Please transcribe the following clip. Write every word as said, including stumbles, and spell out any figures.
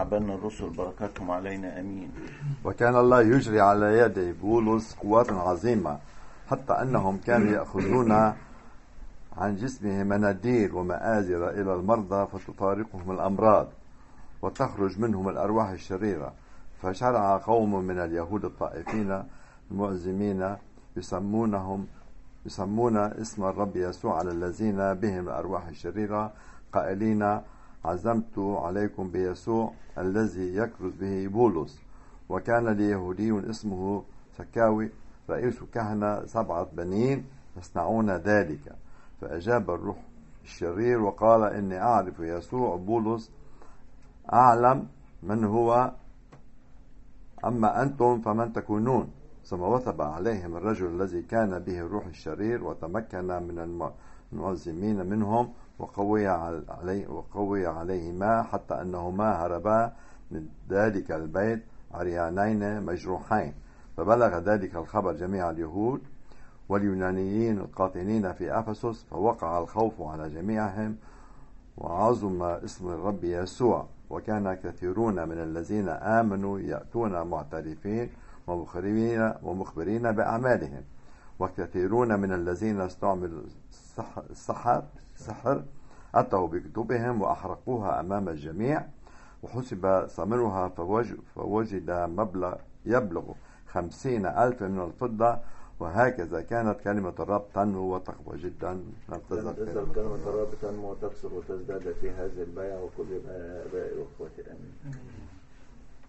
آبائنا الرسل بركاتهم علينا أمين. وكان الله يجري على يدي بولس قوات عظيمة حتى أنهم كانوا يأخذون عن جسمه مناديل ومآزر إلى المرضى فتطارقهم الأمراض وتخرج منهم الأرواح الشريرة. فشرع قوم من اليهود الطائفين المعزمين يسمونهم يسمون اسم الرب يسوع على الذين بهم الأرواح الشريرة قائلين: عزمت عليكم بيسوع الذي يكرز به بولس. وكان ليهودي اسمه سكاوي رئيس كهنة سبعة بنين يصنعون ذلك. فأجاب الروح الشرير وقال: إني أعرف يسوع بولس، أعلم من هو، أما أنتم فمن تكونون. ثم وثب عليهم الرجل الذي كان به الروح الشرير وتمكن من المعزمين منهم وقوي عليه وقوي عليهما حتى أنهما هربا من ذلك البيت عريانين مجروحين. فبلغ ذلك الخبر جميع اليهود واليونانيين القاطنين في أفسس، فوقع الخوف على جميعهم وعظم اسم الرب يسوع. وكان كثيرون من الذين آمنوا يأتون معترفين ومخبرين, ومخبرين بأعمالهم. وكثيرون من الذين استعملوا السحر سحر أتوا بكتبهم وأحرقوها أمام الجميع، وحسب ثمنها فوجد مبلغ يبلغ خمسين ألف من الفضة. وهكذا كانت كلمة الرب تنمو وتقوى جدا. تزداد كلمة الرب تنمو وتكثر وتزداد في هذه البيعة وكل آبائي وأخواتي آمين.